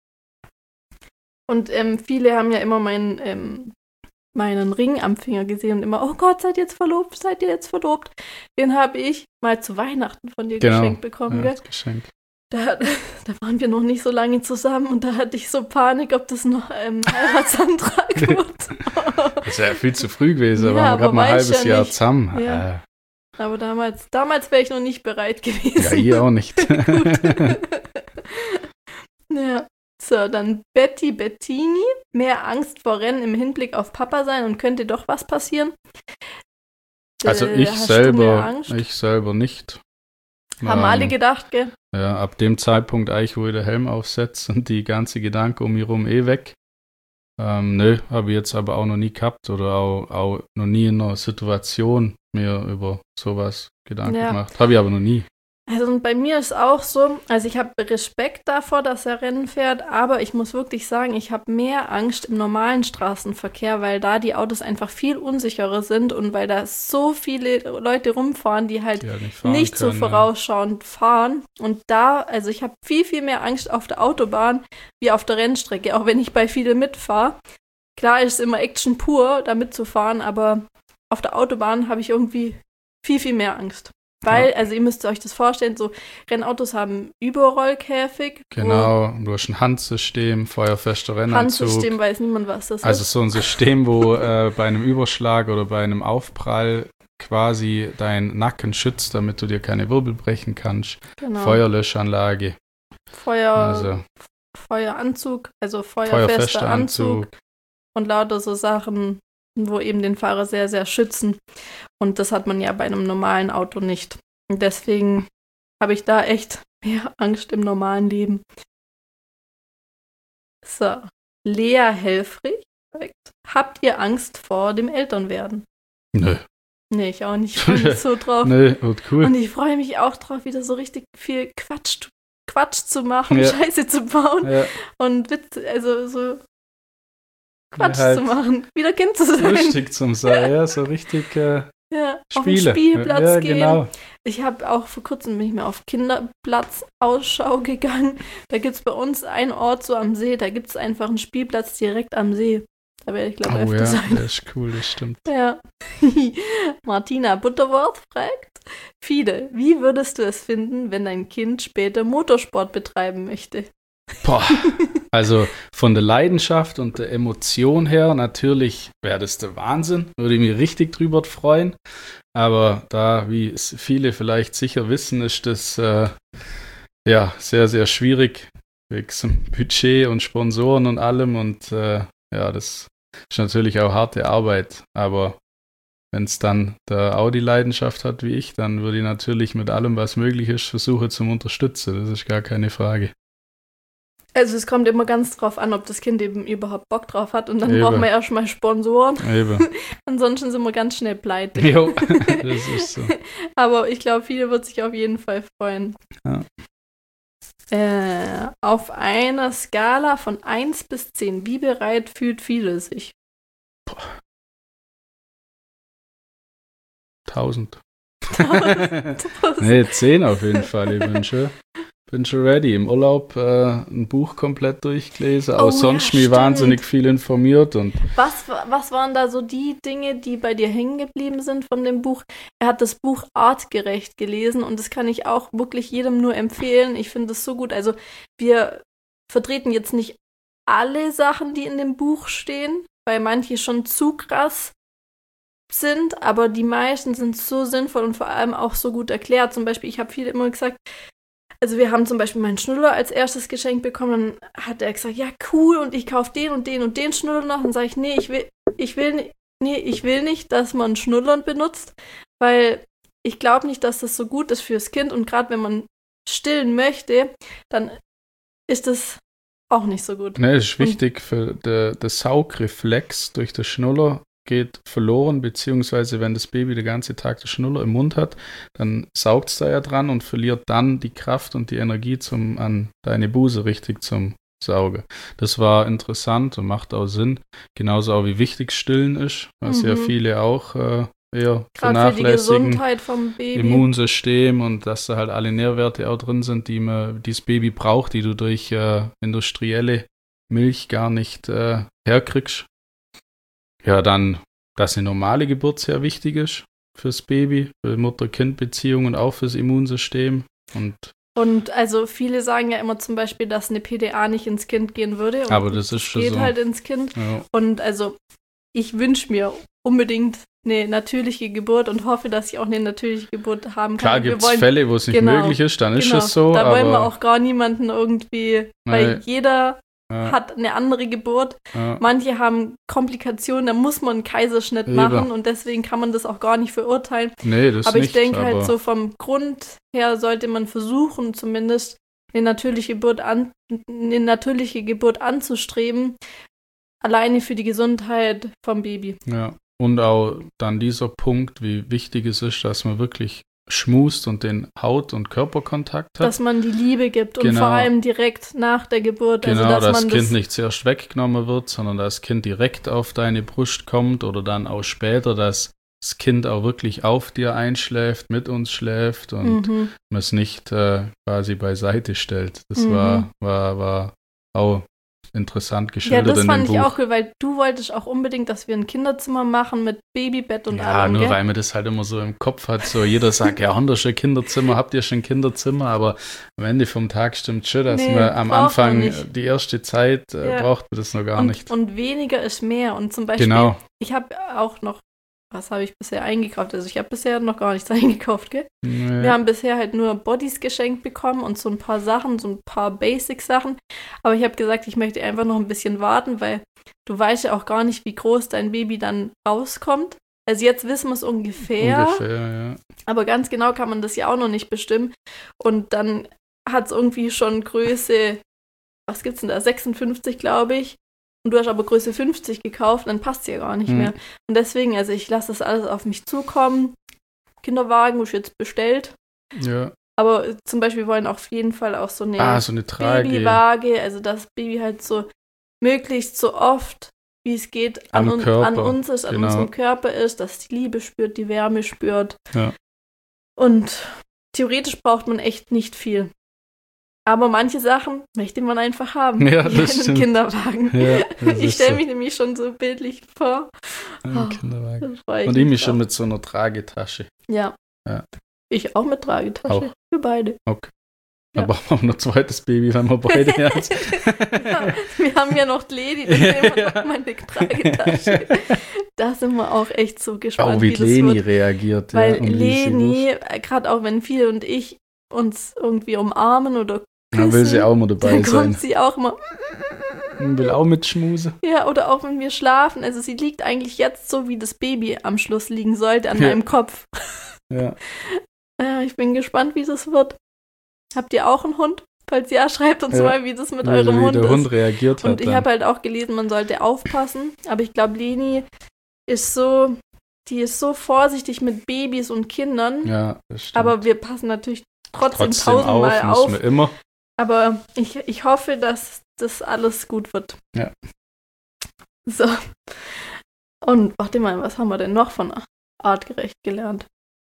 Und ähm, viele haben ja immer meinen, ähm, meinen Ring am Finger gesehen und immer, oh Gott, seid ihr jetzt verlobt, seid ihr jetzt verlobt? Den habe ich mal zu Weihnachten von dir genau. geschenkt bekommen, ja, gell? Das Geschenk. Da, da waren wir noch nicht so lange zusammen und da hatte ich so Panik, ob das noch ein ähm, Heiratsantrag wird. Das ist ja viel zu früh gewesen, Ja, da waren wir gerade mal ein halbes ja Jahr nicht. zusammen. Ja. Äh. Aber damals, damals wäre ich noch nicht bereit gewesen. Ja, ihr auch nicht. Ja, so, dann Betty Bettini. Mehr Angst vor Rennen im Hinblick auf Papa sein und könnte doch was passieren. Also äh, ich selber, ich selber nicht. Haben ähm, alle gedacht, gell? Ja, ab dem Zeitpunkt eigentlich, wo ich den Helm aufsetze und die ganze Gedanke um mich rum eh weg. Ähm, nö, habe ich jetzt aber auch noch nie gehabt oder auch, auch noch nie in einer Situation mir über sowas Gedanken Ja. gemacht. Habe ich aber noch nie. Also und bei mir ist auch so, also ich habe Respekt davor, dass er Rennen fährt, aber ich muss wirklich sagen, ich habe mehr Angst im normalen Straßenverkehr, weil da die Autos einfach viel unsicherer sind und weil da so viele Leute rumfahren, die halt, Die halt nicht fahren nicht so können, vorausschauend fahren. Und da, also ich habe viel, viel mehr Angst auf der Autobahn wie auf der Rennstrecke, auch wenn ich bei vielen mitfahre. Klar ist es immer Action pur, da mitzufahren, aber auf der Autobahn habe ich irgendwie viel, viel mehr Angst. Weil, ja. also ihr müsst euch das vorstellen, so Rennautos haben Überrollkäfig. Genau, du hast ein Handsystem, feuerfester Rennanzug. Handsystem weiß niemand, was das Also ist. so ein System, wo äh, bei einem Überschlag oder bei einem Aufprall quasi dein Nacken schützt, damit du dir keine Wirbel brechen kannst. Genau. Feuerlöschanlage. Feuer, Also, Feueranzug, also feuerfester feuerfester Anzug. Anzug. Und lauter so Sachen, wo eben den Fahrer sehr, sehr schützen. Und das hat man ja bei einem normalen Auto nicht. Und deswegen habe ich da echt mehr Angst im normalen Leben. So, Lea Helfrich. Habt ihr Angst vor dem Elternwerden? Nö. Nee, ich auch nicht. Ich freue mich so drauf. Nö, wird cool. Und ich freue mich auch drauf, wieder so richtig viel Quatsch, Quatsch zu machen, Ja. Scheiße zu bauen Ja, und Witze, also so Quatsch Ja, halt zu machen, wieder Kind zu sein. lustig zum Sein, ja, so richtig äh, Ja, auf den Spiele. Spielplatz ja, gehen. genau. Ich habe auch vor kurzem bin ich mal auf Kinderplatz-Ausschau gegangen. Da gibt es bei uns einen Ort so am See, da gibt es einfach einen Spielplatz direkt am See. Da werde ich, glaube ich, Oh öfter ja, sein. das ist cool, das stimmt. Ja. Martina Butterworth fragt, Fide, wie würdest du es finden, wenn dein Kind später Motorsport betreiben möchte? Boah, also von der Leidenschaft und der Emotion her, natürlich wäre das der Wahnsinn, würde ich mich richtig drüber freuen. Aber da, wie es viele vielleicht sicher wissen, ist das äh, ja sehr, sehr schwierig wegen Budget und Sponsoren und allem. Und äh, ja, das ist natürlich auch harte Arbeit. Aber wenn es dann der Audi Leidenschaft hat wie ich, dann würde ich natürlich mit allem, was möglich ist, versuchen zum Unterstützen. Das ist gar keine Frage. Also es kommt immer ganz drauf an, ob das Kind eben überhaupt Bock drauf hat und dann Eben. brauchen wir erstmal Sponsoren. Eben. Ansonsten sind wir ganz schnell pleite. Jo, das ist so. Aber ich glaube, viele wird sich auf jeden Fall freuen. Ja. Äh, auf einer Skala von eins bis zehn, wie bereit fühlt viele sich? Tausend. Tausend. Nee, zehn auf jeden Fall. Ich bin schon, bin schon ready. Im Urlaub äh, ein Buch komplett durchgelesen, auch Oh, sonst ja, mich stimmt. wahnsinnig viel informiert. Und Was, was waren da so die Dinge, die bei dir hängen geblieben sind von dem Buch? Er hat das Buch artgerecht gelesen und das kann ich auch wirklich jedem nur empfehlen. Ich finde es so gut. Also wir vertreten jetzt nicht alle Sachen, die in dem Buch stehen, weil manche schon zu krass sind, aber die meisten sind so sinnvoll und vor allem auch so gut erklärt. Zum Beispiel, ich habe viele immer gesagt, also wir haben zum Beispiel meinen Schnuller als erstes Geschenk bekommen, dann hat er gesagt, ja cool, und ich kaufe den und den und den Schnuller noch. Dann sage ich, nee, ich will, ich will, ni- nee, ich will nicht, dass man Schnullern benutzt, weil ich glaube nicht, dass das so gut ist fürs Kind und gerade wenn man stillen möchte, dann ist das auch nicht so gut. ne, es ist wichtig für den Saugreflex durch den Schnuller. geht verloren, beziehungsweise wenn das Baby den ganzen Tag den Schnuller im Mund hat, dann saugt es da ja dran und verliert dann die Kraft und die Energie zum an deine Buse richtig zum Saugen. Das war interessant und macht auch Sinn. Genauso auch wie wichtig Stillen ist, was mhm. ja viele auch äh, eher vernachlässigen. Für die Gesundheit vom Baby. Immunsystem und dass da halt alle Nährwerte auch drin sind, die man, die das Baby braucht, die du durch äh, industrielle Milch gar nicht äh, herkriegst. Ja, dann, dass eine normale Geburt sehr wichtig ist fürs Baby, für Mutter-Kind-Beziehungen und auch fürs Immunsystem. Und, und also viele sagen ja immer zum Beispiel, dass eine P D A nicht ins Kind gehen würde. Und aber das ist schon geht so. halt ins Kind. Ja. Und also ich wünsche mir unbedingt eine natürliche Geburt und hoffe, dass ich auch eine natürliche Geburt haben kann. Klar gibt es Fälle, wo es nicht genau, möglich ist, dann ist genau, es so. Da aber wollen wir auch gar niemanden irgendwie, weil nein. jeder ja. hat eine andere Geburt. Ja. Manche haben Komplikationen, da muss man einen Kaiserschnitt Eben. machen und deswegen kann man das auch gar nicht verurteilen. Nee, das aber nicht. ich denke aber halt so vom Grund her sollte man versuchen, zumindest eine natürliche Geburt, an, eine natürliche Geburt anzustreben, alleine für die Gesundheit vom Baby. Ja, und auch dann dieser Punkt, wie wichtig es ist, dass man wirklich schmust und den Haut- und Körperkontakt hat. Dass man die Liebe gibt und genau. vor allem direkt nach der Geburt. Genau, also, dass das man Kind das nicht zuerst weggenommen wird, sondern das Kind direkt auf deine Brust kommt oder dann auch später, dass das Kind auch wirklich auf dir einschläft, mit uns schläft und mhm. man es nicht äh, quasi beiseite stellt. Das Mhm. war, war, war auch interessant geschildert Ja, das in fand dem ich Buch. auch cool, weil du wolltest auch unbedingt, dass wir ein Kinderzimmer machen mit Babybett und Ja, allem, nur gell? weil man das halt immer so im Kopf hat. So jeder sagt, ja, haben wir schon Kinderzimmer, habt ihr schon Kinderzimmer? Aber am Ende vom Tag stimmt schon, dass Nee, man am braucht man Anfang nicht. die erste Zeit äh, Ja. braucht man das noch gar und, nicht. Und weniger ist mehr. Und zum Beispiel, Genau. ich habe auch noch, was habe ich bisher eingekauft? Also ich habe bisher noch gar nichts eingekauft, gell? Nee. Wir haben bisher halt nur Bodies geschenkt bekommen und so ein paar Sachen, so ein paar Basic-Sachen. Aber ich habe gesagt, ich möchte einfach noch ein bisschen warten, weil du weißt ja auch gar nicht, wie groß dein Baby dann rauskommt. Also jetzt wissen wir es ungefähr, Ungefähr, ja. aber ganz genau kann man das ja auch noch nicht bestimmen. Und dann hat es irgendwie schon Größe, was gibt's denn da, sechsundfünfzig, glaube ich. Und du hast aber Größe fünfzig gekauft, dann passt es ja gar nicht Hm. mehr. Und deswegen, also ich lasse das alles auf mich zukommen. Kinderwagen ist jetzt bestellt. Ja. Aber äh, zum Beispiel wollen auch auf jeden Fall auch so eine Ah, so eine Trage. Babywaage, also das Baby halt so möglichst so oft, wie es geht, an, Am un Körper, an uns ist, an genau. unserem Körper ist, dass die Liebe spürt, die Wärme spürt. Ja. Und theoretisch braucht man echt nicht viel. Aber manche Sachen möchte man einfach haben. Ja, wie das einen stimmt. Kinderwagen. Ja, das ich ist stelle so. mich nämlich schon so bildlich vor. Ein Oh, Kinderwagen. das freu ich Und ich mich mich schon drauf. mit so einer Tragetasche. Ja. Ja. Ich auch mit Tragetasche. Auch. Für beide. Okay. Ja. Dann brauchen wir noch ein zweites Baby, wenn wir beide haben. Ja, wir haben ja noch die Lady, dann nehmen wir noch meine Tragetasche. Da sind wir auch echt so gespannt, Auch wie, wie das Leni wird. reagiert. Weil ja, und wie sie Leni, gerade auch wenn Phil und ich uns irgendwie umarmen oder küssen, Dann will sie auch mal dabei dann sein. kommt sie auch immer, Und will auch mitschmusen. ja, oder auch wenn wir schlafen. Also sie liegt eigentlich jetzt so, wie das Baby am Schluss liegen sollte, an Ja. meinem Kopf. Ja. Ja, ich bin gespannt, wie das wird. Habt ihr auch einen Hund? Falls ja, schreibt uns Ja. mal, wie das mit Wie, eurem wie Hund der ist. Hund reagiert hat. Und ich dann. habe halt auch gelesen, man sollte aufpassen. Aber ich glaube, Leni ist so, die ist so vorsichtig mit Babys und Kindern. Ja, das stimmt. Aber wir passen natürlich trotzdem, Trotzdem tausendmal auf, auf. müssen wir immer. Aber ich, ich hoffe, dass das alles gut wird. Ja. So. Und warte mal, was haben wir denn noch von artgerecht gelernt?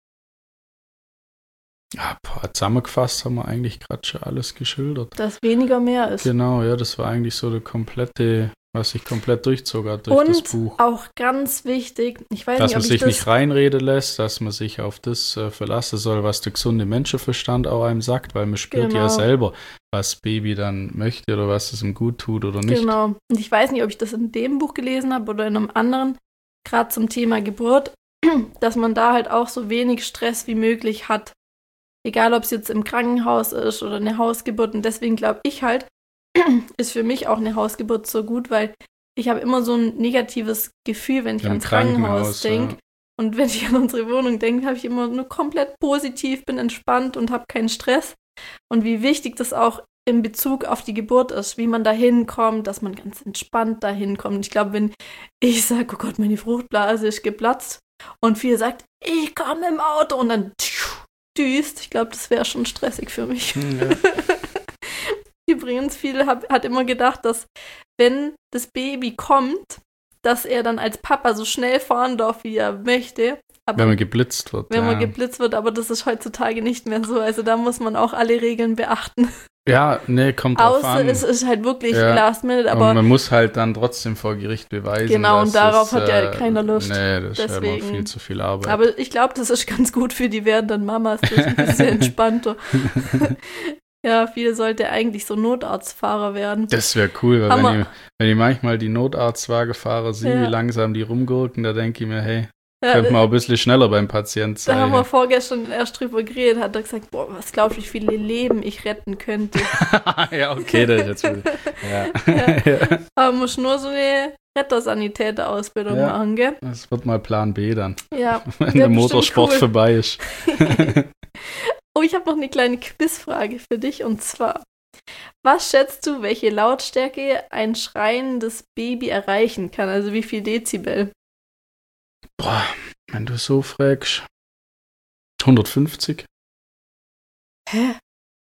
Ja, boah, zusammengefasst haben wir eigentlich gerade schon alles geschildert. Dass weniger mehr ist. Genau, ja, das war eigentlich so der komplette, was sich komplett durchzog hat durch das Und Buch. auch ganz wichtig, ich weiß Dass nicht, man ob ich sich das... nicht reinreden lässt, dass man sich auf das äh, verlassen soll, was der gesunde Menschenverstand auch einem sagt, weil man spürt Genau. ja selber, was Baby dann möchte oder was es ihm gut tut oder nicht. Genau. Und ich weiß nicht, ob ich das in dem Buch gelesen habe oder in einem anderen, gerade zum Thema Geburt, dass man da halt auch so wenig Stress wie möglich hat. Egal, ob es jetzt im Krankenhaus ist oder eine Hausgeburt. Und deswegen glaube ich halt, ist für mich auch eine Hausgeburt so gut, weil ich habe immer so ein negatives Gefühl, wenn ich Im ans Krankenhaus Krankenhaus, denke. ja. Und wenn ich an unsere Wohnung denke, habe ich immer nur komplett positiv, bin entspannt und habe keinen Stress. Und wie wichtig das auch in Bezug auf die Geburt ist, wie man da hinkommt, dass man ganz entspannt da hinkommt. Ich glaube, wenn ich sage, oh Gott, meine Fruchtblase ist geplatzt und viele sagt, ich komme im Auto und dann düst, ich glaube, das wäre schon stressig für mich. Ja. Übrigens, viele hab, hat immer gedacht, dass wenn das Baby kommt, dass er dann als Papa so schnell fahren darf, wie er möchte. Aber wenn man geblitzt wird. Wenn ja. man geblitzt wird, aber das ist heutzutage nicht mehr so. Also da muss man auch alle Regeln beachten. Ja, nee, kommt drauf an. Außer es ist halt wirklich ja. last minute, aber und man muss halt dann trotzdem vor Gericht beweisen. Genau, und darauf es, hat ja äh, keiner Lust. Nee, das Deswegen. ist ja immer viel zu viel Arbeit. Aber ich glaube, das ist ganz gut für die werdenden Mamas. Das ist ein bisschen entspannter. Ja, viele sollte eigentlich so Notarztfahrer werden. Das wäre cool, weil wenn ich, wenn ich manchmal die Notarztwagenfahrer sehe, ja. wie langsam die rumgurken, da denke ich mir, hey, ja, könnte man auch ein bisschen schneller beim Patienten sein. Da haben wir vorgestern erst drüber geredet, hat er gesagt, boah, was glaubst du, wie viele Leben ich retten könnte. Ja, okay, das ist jetzt ja. ja. ja. Aber muss nur so eine Rettersanitäter-Ausbildung ja. machen, gell? Das wird mal Plan B dann. Ja. Wenn der Motorsport cool. vorbei ist. Oh, ich habe noch eine kleine Quizfrage für dich und zwar, was schätzt du, welche Lautstärke ein schreiendes Baby erreichen kann? Also wie viel Dezibel? Boah, wenn du so fragst, hundertfünfzig. Hä?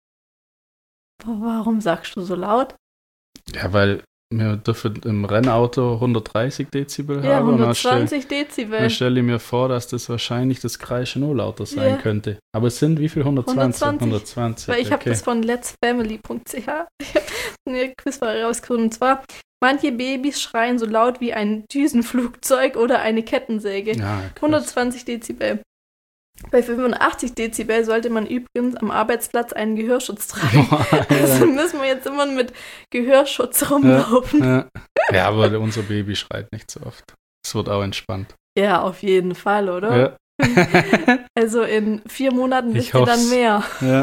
Warum sagst du so laut? Ja, weil wir dürfen im Rennauto hundertdreißig Dezibel ja, haben. hundertzwanzig Dezibel. Dann stelle ich mir vor, dass das wahrscheinlich das Kreischen nur lauter sein ja. könnte. Aber es sind wie viel? hundertzwanzig? hundertzwanzig. hundertzwanzig Weil ich okay. habe das von let's family punkt c h eine Quizfrage rausgefunden. Und zwar, manche Babys schreien so laut wie ein Düsenflugzeug oder eine Kettensäge. Ja, hundertzwanzig Dezibel. Bei fünfundachtzig Dezibel sollte man übrigens am Arbeitsplatz einen Gehörschutz tragen. Also müssen wir jetzt immer mit Gehörschutz rumlaufen. Ja, ja. ja, aber unser Baby schreit nicht so oft. Es wird auch entspannt. Ja, auf jeden Fall, oder? Ja. Also in vier Monaten wisst ihr dann mehr. Ja.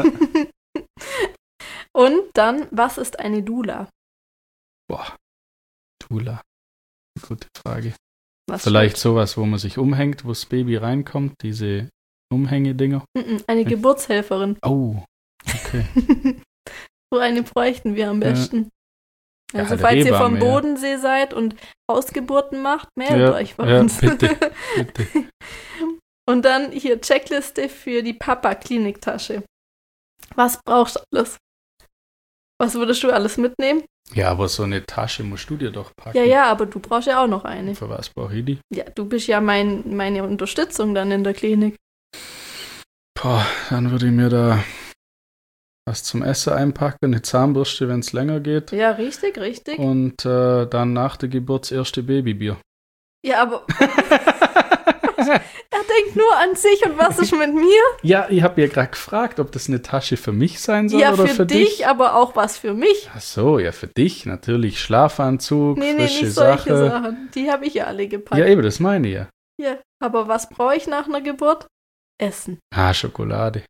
Und dann, was ist eine Doula? Boah, Doula. Gute Frage. Was Vielleicht steht? Sowas, wo man sich umhängt, wo das Baby reinkommt, diese Umhängedinger. Eine Geburtshelferin. Oh, okay. So eine bräuchten wir am besten. Ja. Also ja, falls ihr vom ja. Bodensee seid und Hausgeburten macht, meldet ja, euch bei ja, uns. Bitte, bitte. Und dann hier Checkliste für die Papa-Kliniktasche. Was brauchst du alles? Was würdest du alles mitnehmen? Ja, aber so eine Tasche musst du dir doch packen. Ja, ja, aber du brauchst ja auch noch eine. Für was brauche ich die? Ja, du bist ja mein, meine Unterstützung dann in der Klinik. Boah, dann würde ich mir da was zum Essen einpacken, eine Zahnbürste, wenn es länger geht. Ja, richtig, richtig. Und äh, dann nach der Geburt das erste Babybier. Ja, aber er denkt nur an sich und was ist mit mir? Ja, ich habe ja gerade gefragt, ob das eine Tasche für mich sein soll ja, oder für, für dich, dich. aber auch was für mich. Ach so, ja, für dich natürlich. Schlafanzug, nee, nee, frische nicht solche Sache. Sachen. Die habe ich ja alle gepackt. Ja, eben, das meine ich ja. Ja, aber was brauche ich nach einer Geburt? Essen. Ah, Schokolade.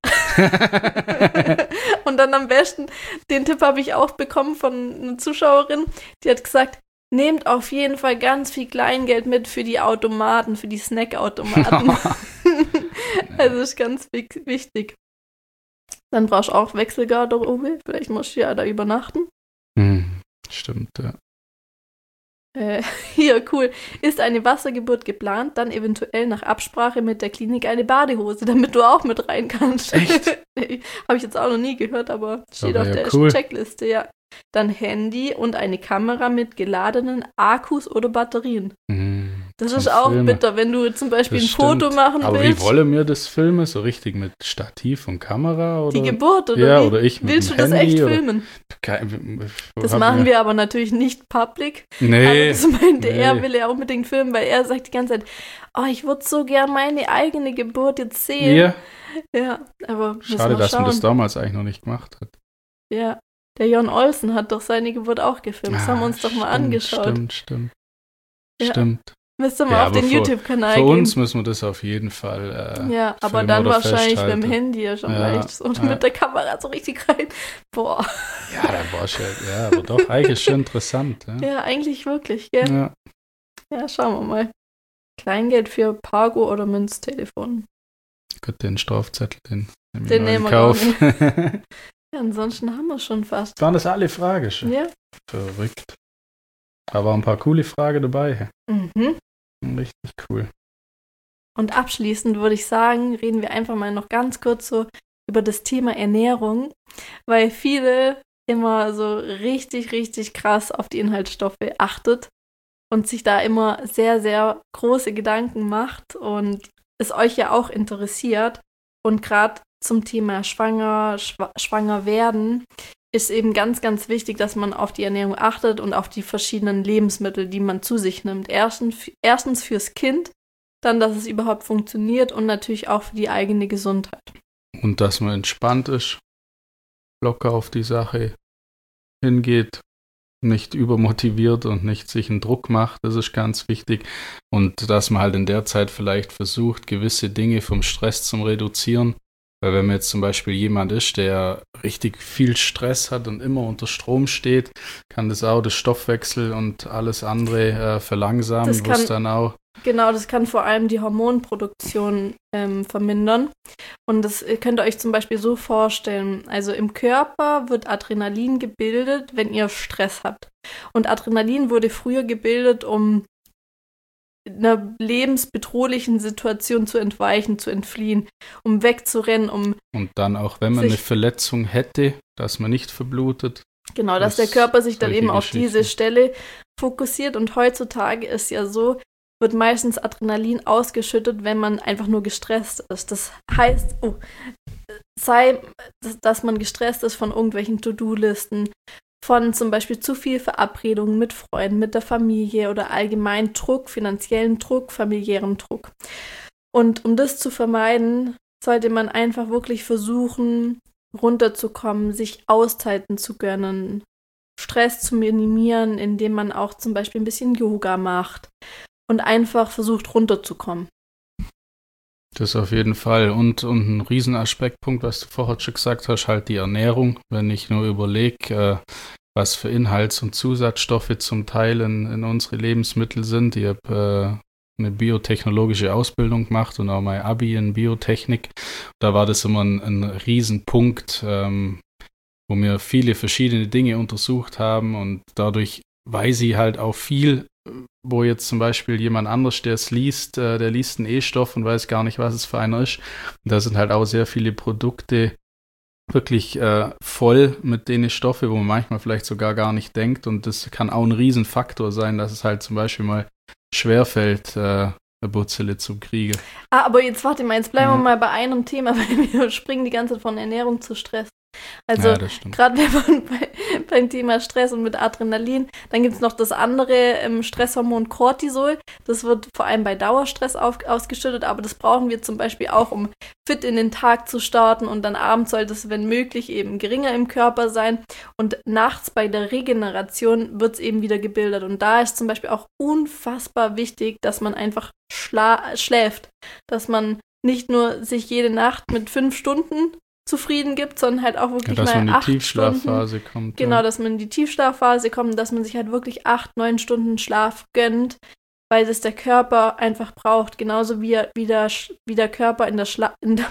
Und dann am besten, den Tipp habe ich auch bekommen von einer Zuschauerin, die hat gesagt, nehmt auf jeden Fall ganz viel Kleingeld mit für die Automaten, für die Snackautomaten. Also ist ganz wichtig. Dann brauchst du auch Wechselgarderobe, vielleicht musst du ja da übernachten. Hm, stimmt, ja. Äh, hier, cool. Ist eine Wassergeburt geplant, dann eventuell nach Absprache mit der Klinik eine Badehose, damit du auch mit rein kannst. Echt? Nee, habe ich jetzt auch noch nie gehört, aber steht aber auf ja der cool. Checkliste, ja. Dann Handy und eine Kamera mit geladenen Akkus oder Batterien. Hm, das ist auch Filme. bitter, wenn du zum Beispiel das ein Foto stimmt. machen aber willst. Aber wie wollen wir das filmen? So richtig mit Stativ und Kamera? Oder? Die Geburt, oder ja, wie? oder ich mit Willst dem du das Handy, echt oder? filmen? Kein, das machen wir aber natürlich nicht public. Nee. Aber das meinte nee. er, will er unbedingt filmen, weil er sagt die ganze Zeit, oh, ich würde so gern meine eigene Geburt jetzt sehen. Ja. Ja, aber schade, dass man das damals eigentlich noch nicht gemacht hat. Ja, der Jon Olsen hat doch seine Geburt auch gefilmt. Das ah, haben wir uns doch mal stimmt, angeschaut. Stimmt, stimmt. Ja. Stimmt. Müsst ihr mal ja, auf den für, YouTube-Kanal für gehen. Für uns müssen wir das auf jeden Fall äh, Ja, aber dann wahrscheinlich mit dem Handy ja schon ja, leicht. Und ja. mit der Kamera so richtig rein. Boah. Ja, dann war es ja, ja, aber doch, eigentlich ist schon interessant. Ja, ja eigentlich wirklich, gell? Ja. ja, schauen wir mal. Kleingeld für Pargo oder Münztelefon. Gut, den Strafzettel, den, den nehmen wir Kauf. Ja, ansonsten haben wir schon fast. Waren das alle Fragen schon? Ja. Verrückt. Da waren ein paar coole Fragen dabei. Mhm. Richtig cool. Und abschließend würde ich sagen, reden wir einfach mal noch ganz kurz so über das Thema Ernährung, weil viele immer so richtig, richtig krass auf die Inhaltsstoffe achtet und sich da immer sehr, sehr große Gedanken macht und es euch ja auch interessiert. Und gerade zum Thema Schwanger, schwa- schwanger werden ist eben ganz, ganz wichtig, dass man auf die Ernährung achtet und auf die verschiedenen Lebensmittel, die man zu sich nimmt. Erstens, erstens fürs Kind, dann, dass es überhaupt funktioniert und natürlich auch für die eigene Gesundheit. Und dass man entspannt ist, locker auf die Sache hingeht, nicht übermotiviert und nicht sich einen Druck macht, das ist ganz wichtig. Und dass man halt in der Zeit vielleicht versucht, gewisse Dinge vom Stress zu reduzieren. Weil wenn man jetzt zum Beispiel jemand ist, der richtig viel Stress hat und immer unter Strom steht, kann das auch das Stoffwechsel und alles andere äh, verlangsamen, Das wo es kann- dann auch Genau, das kann vor allem die Hormonproduktion ähm, vermindern. Und das könnt ihr euch zum Beispiel so vorstellen. Also im Körper wird Adrenalin gebildet, wenn ihr Stress habt. Und Adrenalin wurde früher gebildet, um einer lebensbedrohlichen Situation zu entweichen, zu entfliehen, um wegzurennen, um und dann auch, wenn man sich- eine Verletzung hätte, dass man nicht verblutet. Genau, dass Das- der Körper sich dann solche eben auf Geschichten. diese Stelle fokussiert. Und heutzutage ist ja so, wird meistens Adrenalin ausgeschüttet, wenn man einfach nur gestresst ist. Das heißt, oh, sei, dass- dass man gestresst ist von irgendwelchen To-Do-Listen, von zum Beispiel zu viel Verabredungen mit Freunden, mit der Familie oder allgemein Druck, finanziellen Druck, familiären Druck. Und um das zu vermeiden, sollte man einfach wirklich versuchen, runterzukommen, sich Auszeiten zu gönnen, Stress zu minimieren, indem man auch zum Beispiel ein bisschen Yoga macht und einfach versucht runterzukommen. Das auf jeden Fall. Und, und ein Riesenaspektpunkt, was du vorher schon gesagt hast, halt die Ernährung. Wenn ich nur überlege, äh, was für Inhalts- und Zusatzstoffe zum Teil in, in unsere Lebensmittel sind. Ich habe äh, eine biotechnologische Ausbildung gemacht und auch mein Abi in Biotechnik. Da war das immer ein, ein Riesenpunkt, ähm, wo wir viele verschiedene Dinge untersucht haben und dadurch weiß ich halt auch viel, wo jetzt zum Beispiel jemand anders, der es liest, äh, der liest einen E-Stoff und weiß gar nicht, was es für einer ist. Und da sind halt auch sehr viele Produkte wirklich äh, voll mit den Stoffen, wo man manchmal vielleicht sogar gar nicht denkt. Und das kann auch ein Riesenfaktor sein, dass es halt zum Beispiel mal schwerfällt, äh, eine Burzelle zu kriegen. Ah, aber jetzt warte mal, jetzt bleiben wir Mhm. mal bei einem Thema, weil wir springen die ganze Zeit von Ernährung zu Stress. Also Ja, das stimmt. gerade wenn man bei, beim Thema Stress und mit Adrenalin, dann gibt es noch das andere ähm, Stresshormon Cortisol. Das wird vor allem bei Dauerstress auf, ausgeschüttet, aber das brauchen wir zum Beispiel auch, um fit in den Tag zu starten und dann abends sollte es, wenn möglich, eben geringer im Körper sein und nachts bei der Regeneration wird es eben wieder gebildet und da ist zum Beispiel auch unfassbar wichtig, dass man einfach schla- schläft, dass man nicht nur sich jede Nacht mit fünf Stunden zufrieden gibt, sondern halt auch Ja, wirklich dass mal man in die acht Stunden. Tiefschlafphase kommt. Genau, ja. dass man in die Tiefschlafphase kommt, dass man sich halt wirklich acht, neun Stunden Schlaf gönnt, weil das der Körper einfach braucht. Genauso wie, er- wie, der, Sch- wie der Körper in der Schla in der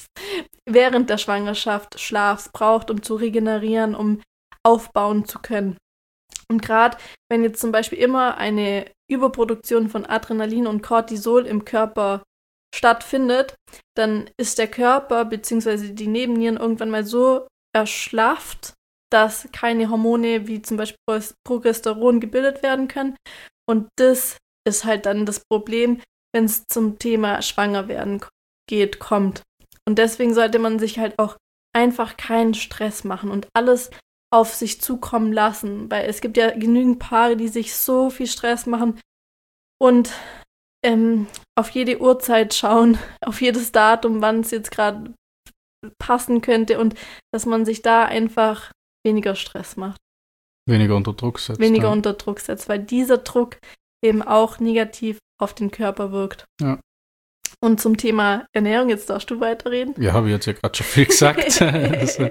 während der Schwangerschaft Schlaf braucht, um zu regenerieren, um aufbauen zu können. Und gerade wenn jetzt zum Beispiel immer eine Überproduktion von Adrenalin und Cortisol im Körper stattfindet, dann ist der Körper bzw. die Nebennieren irgendwann mal so erschlafft, dass keine Hormone wie zum Beispiel Progesteron gebildet werden können. Und das ist halt dann das Problem, wenn es zum Thema Schwangerwerden geht, kommt. Und deswegen sollte man sich halt auch einfach keinen Stress machen und alles auf sich zukommen lassen, weil es gibt ja genügend Paare, die sich so viel Stress machen und ähm, auf jede Uhrzeit schauen, auf jedes Datum, wann es jetzt gerade passen könnte und dass man sich da einfach weniger Stress macht, Weniger unter Druck setzt. weniger ja. unter Druck setzt, weil dieser Druck eben auch negativ auf den Körper wirkt. Ja. Und zum Thema Ernährung, jetzt darfst du weiterreden. Ja, habe ich jetzt ja gerade schon viel gesagt. Also,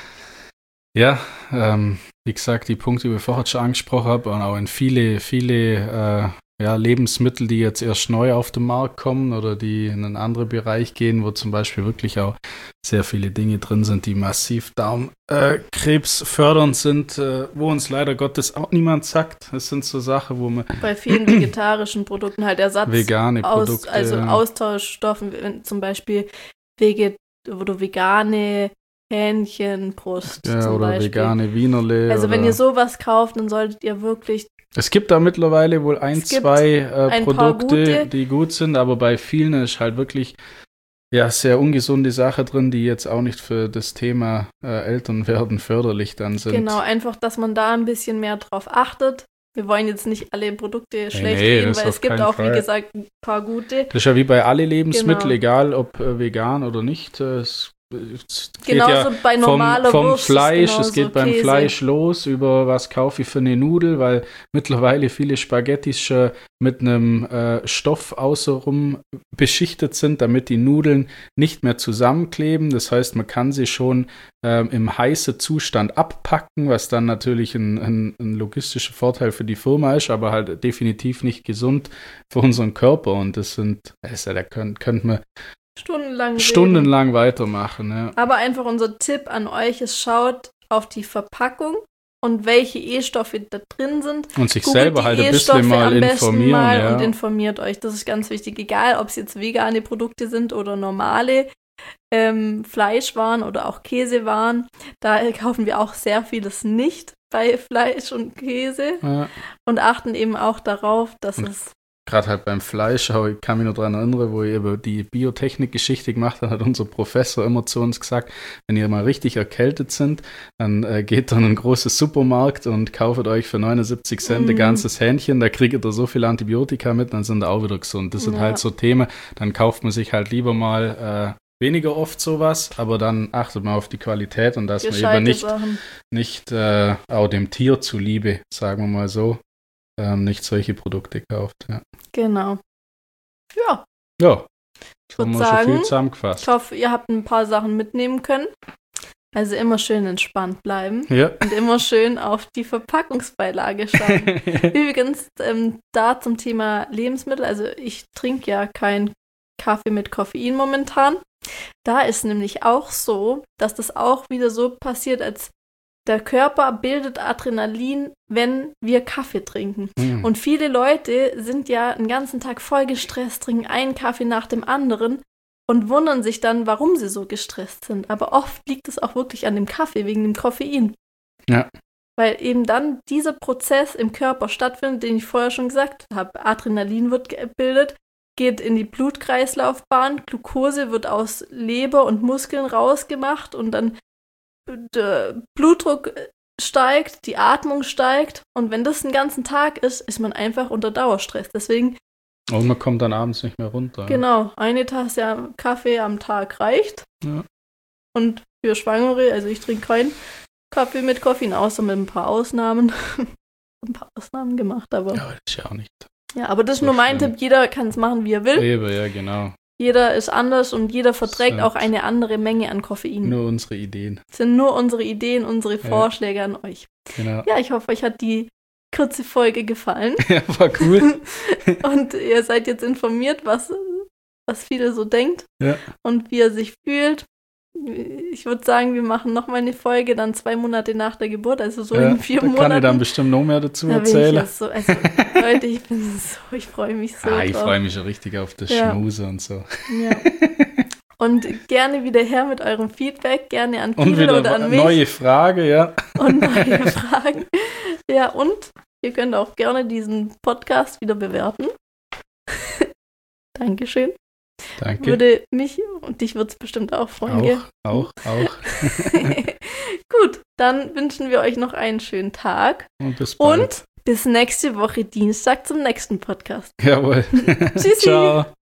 ja, ähm, wie gesagt, die Punkte, die ich vorher schon angesprochen habe, und auch in viele, viele äh, ja, Lebensmittel, die jetzt erst neu auf den Markt kommen oder die in einen anderen Bereich gehen, wo zum Beispiel wirklich auch sehr viele Dinge drin sind, die massiv Darmkrebs äh, fördernd sind, äh, wo uns leider Gottes auch niemand sagt. Das sind so Sachen, wo man bei vielen vegetarischen Produkten halt Ersatz vegane aus, Produkte, also ja. Austauschstoffen, zum Beispiel Veget, oder vegane Hähnchenbrust ja, zum oder Beispiel. vegane Wienerle. Also oder wenn ihr sowas kauft, dann solltet ihr wirklich. Es gibt da mittlerweile wohl ein, zwei äh, ein Produkte, die gut sind, aber bei vielen ist halt wirklich ja sehr ungesunde Sache drin, die jetzt auch nicht für das Thema äh, Elternwerden förderlich dann sind. Genau, einfach, dass man da ein bisschen mehr drauf achtet. Wir wollen jetzt nicht alle Produkte schlecht nee, reden, weil es gibt auch, Fall. wie gesagt, ein paar gute. Das ist ja wie bei alle Lebensmitteln, Genau. egal ob äh, vegan oder nicht. Äh, es Es geht genauso ja bei normaler vom, vom Wurst Fleisch, genauso es geht beim Käse. Fleisch los, über was kaufe ich für eine Nudel, weil mittlerweile viele Spaghettis schon mit einem äh, Stoff außenrum beschichtet sind, damit die Nudeln nicht mehr zusammenkleben. Das heißt, man kann sie schon ähm, im heißen Zustand abpacken, was dann natürlich ein, ein, ein logistischer Vorteil für die Firma ist, aber halt definitiv nicht gesund für unseren Körper. Und das sind, also da könnte könnt man Stundenlang Stundenlang reden. weitermachen, ja. Aber einfach unser Tipp an euch ist, schaut auf die Verpackung und welche E-Stoffe da drin sind. Und sich Googelt selber die halt ein E-Stoffe bisschen mal am besten informieren. mal Ja. und informiert euch. Das ist ganz wichtig. Egal, ob es jetzt vegane Produkte sind oder normale ähm, Fleischwaren oder auch Käsewaren. Da kaufen wir auch sehr vieles nicht bei Fleisch und Käse Ja. und achten eben auch darauf, dass Und es Gerade halt beim Fleisch, aber ich kann mich noch daran erinnern, wo ihr über die Biotechnik-Geschichte gemacht habt, hat unser Professor immer zu uns gesagt, wenn ihr mal richtig erkältet sind, dann äh, geht dann in einen großen Supermarkt und kauft euch für neunundsiebzig Cent ein Mm. ganzes Hähnchen, da kriegt ihr so viel Antibiotika mit, dann sind ihr auch wieder gesund. Das sind Ja. halt so Themen, dann kauft man sich halt lieber mal äh, weniger oft sowas, aber dann achtet man auf die Qualität und dass man eben gescheite nicht, Sachen. nicht äh, auch dem Tier zuliebe, sagen wir mal so, ähm, nicht solche Produkte kauft. Ja. Genau. Ja, Ja, ich haben würde wir schon viel sagen, ich zusammengefasst. hoffe, ihr habt ein paar Sachen mitnehmen können. Also immer schön entspannt bleiben Ja. und immer schön auf die Verpackungsbeilage schauen. Übrigens, ähm, da zum Thema Lebensmittel, also ich trinke ja keinen Kaffee mit Koffein momentan. Da ist nämlich auch so, dass das auch wieder so passiert, als der Körper bildet Adrenalin, wenn wir Kaffee trinken. Mhm. Und viele Leute sind ja den ganzen Tag voll gestresst, trinken einen Kaffee nach dem anderen und wundern sich dann, warum sie so gestresst sind. Aber oft liegt es auch wirklich an dem Kaffee, wegen dem Koffein. Ja. Weil eben dann dieser Prozess im Körper stattfindet, den ich vorher schon gesagt habe. Adrenalin wird gebildet, geht in die Blutkreislaufbahn, Glucose wird aus Leber und Muskeln rausgemacht und dann der Blutdruck steigt, die Atmung steigt und wenn das den ganzen Tag ist, ist man einfach unter Dauerstress. Deswegen, Und man kommt dann abends nicht mehr runter. genau, eine Tasse Kaffee am Tag reicht. Ja. Und für Schwangere, also ich trinke keinen Kaffee mit Koffein, außer mit ein paar Ausnahmen. ein paar Ausnahmen gemacht, aber Ja, das ist ja auch nicht. ja, aber das ist so nur mein schlimm. Tipp. Jeder kann es machen, wie er will. Eben, ja, genau. Jeder ist anders und jeder verträgt Sind auch eine andere Menge an Koffein. Nur unsere Ideen. Das sind nur unsere Ideen, unsere Ja. Vorschläge an euch. Genau. Ja, ich hoffe, euch hat die kurze Folge gefallen. Ja, war cool. Und ihr seid jetzt informiert, was, was viele so denkt Ja. und wie er sich fühlt. Ich würde sagen, wir machen nochmal eine Folge, dann zwei Monate nach der Geburt, also so Ja, in vier da Monaten. kann ich dann bestimmt noch mehr dazu Da bin ich erzählen. jetzt so, also, Leute, ich bin so, ich freue mich so ah, ich drauf. freue mich schon richtig auf das Ja. Schmuse und so. Ja. Und gerne wieder her mit eurem Feedback, gerne an Und Kilo wieder oder an mich. neue Frage, ja. Und neue Fragen. Ja, und ihr könnt auch gerne diesen Podcast wieder bewerten. Dankeschön. Danke. Würde mich und dich würde es bestimmt auch freuen, gell? Auch, auch, auch. Gut, dann wünschen wir euch noch einen schönen Tag Und bis bald. und bis nächste Woche Dienstag zum nächsten Podcast. Jawohl. Tschüssi. Ciao.